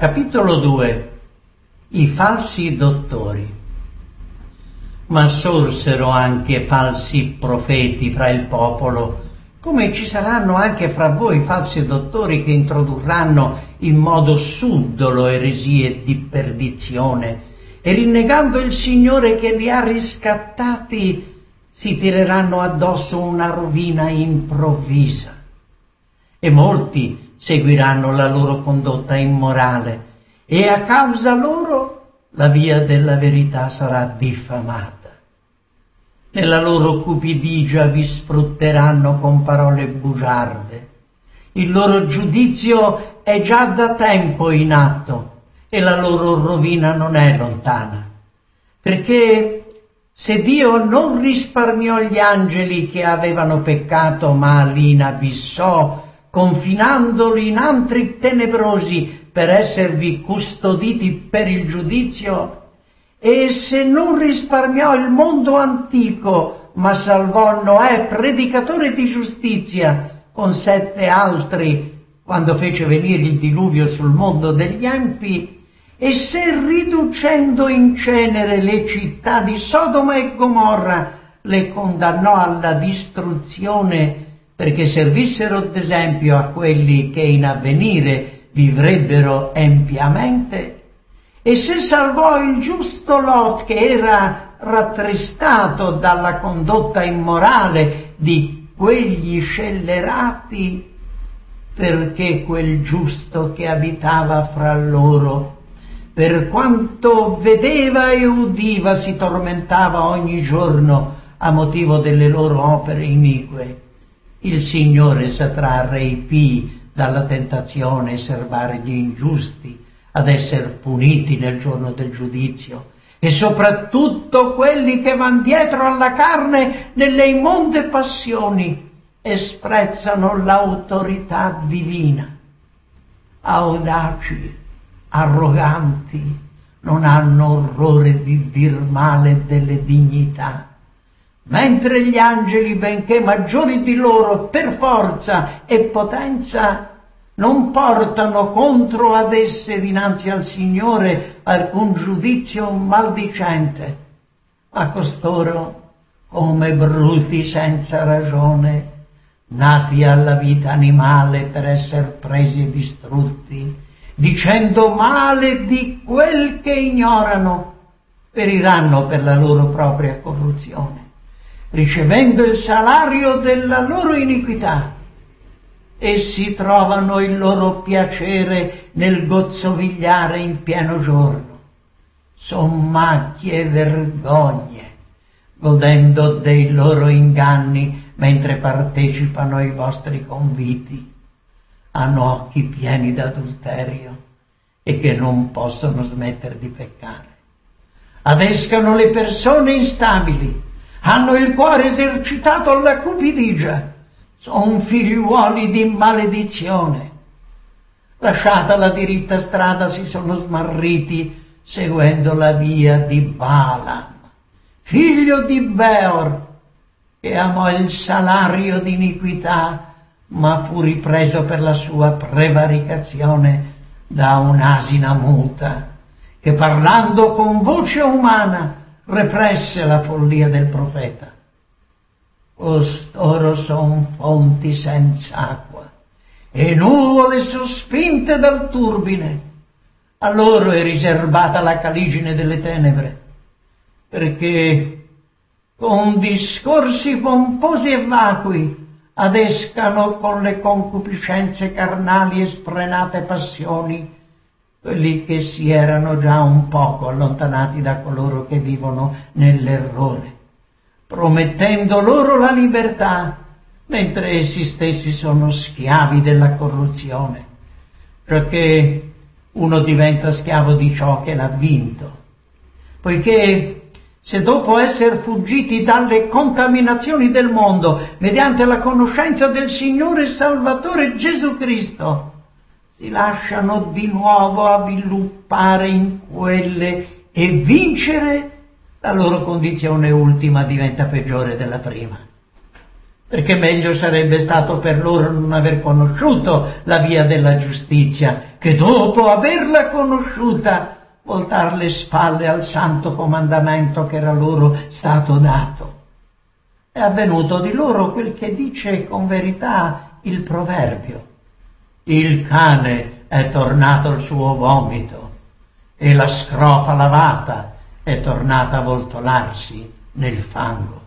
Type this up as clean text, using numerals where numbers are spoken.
Capitolo 2. I falsi dottori. Ma sorsero anche falsi profeti fra il popolo, come ci saranno anche fra voi falsi dottori che introdurranno in modo subdolo eresie di perdizione, e rinnegando il Signore che li ha riscattati, si tireranno addosso una rovina improvvisa. E molti seguiranno la loro condotta immorale, e a causa loro la via della verità sarà diffamata. Nella loro cupidigia vi sfrutteranno con parole bugiarde. Il loro giudizio è già da tempo in atto e la loro rovina non è lontana. Perché se Dio non risparmiò gli angeli che avevano peccato, ma li inabissò, confinandoli in antri tenebrosi per esservi custoditi per il giudizio, e se non risparmiò il mondo antico, ma salvò Noè, predicatore di giustizia, con 7 altri, quando fece venire il diluvio sul mondo degli empi, e se riducendo in cenere le città di Sodoma e Gomorra le condannò alla distruzione, perché servissero d'esempio a quelli che in avvenire vivrebbero empiamente, e se salvò il giusto Lot, che era rattristato dalla condotta immorale di quegli scellerati, perché quel giusto che abitava fra loro, per quanto vedeva e udiva, si tormentava ogni giorno a motivo delle loro opere inique, il Signore sa trarre i pii dalla tentazione e serbare gli ingiusti ad essere puniti nel giorno del giudizio, e soprattutto quelli che van dietro alla carne nelle immonde passioni e sprezzano l'autorità divina. Audaci, arroganti, non hanno orrore di dir male delle dignità, mentre gli angeli, benché maggiori di loro per forza e potenza, non portano contro ad esse dinanzi al Signore alcun giudizio maldicente, ma costoro, come bruti senza ragione, nati alla vita animale per essere presi e distrutti, dicendo male di quel che ignorano, periranno per la loro propria corruzione, ricevendo il salario della loro iniquità. Essi trovano il loro piacere nel gozzovigliare in pieno giorno. Son macchie e vergogne, godendo dei loro inganni mentre partecipano ai vostri conviti. Hanno occhi pieni d'adulterio e che non possono smettere di peccare. Adescano le persone instabili, hanno il cuore esercitato alla cupidigia, sono figliuoli di maledizione. Lasciata la diritta strada si sono smarriti seguendo la via di Balaam, figlio di Beor, che amò il salario di iniquità, ma fu ripreso per la sua prevaricazione da un'asina muta, che parlando con voce umana represse la follia del profeta. Costoro son fonti senza acqua e nuvole sospinte dal turbine. A loro è riservata la caligine delle tenebre, perché con discorsi pomposi e vacui adescano con le concupiscenze carnali e sfrenate passioni quelli che si erano già un poco allontanati da coloro che vivono nell'errore, promettendo loro la libertà, mentre essi stessi sono schiavi della corruzione, perché uno diventa schiavo di ciò che l'ha vinto. Poiché se dopo essere fuggiti dalle contaminazioni del mondo, mediante la conoscenza del Signore e Salvatore Gesù Cristo, si lasciano di nuovo avviluppare in quelle e vincere, la loro condizione ultima diventa peggiore della prima. perché meglio sarebbe stato per loro non aver conosciuto la via della giustizia, che dopo averla conosciuta voltar le spalle al santo comandamento che era loro stato dato. È avvenuto di loro quel che dice con verità il proverbio: il cane è tornato al suo vomito e la scrofa lavata è tornata a voltolarsi nel fango.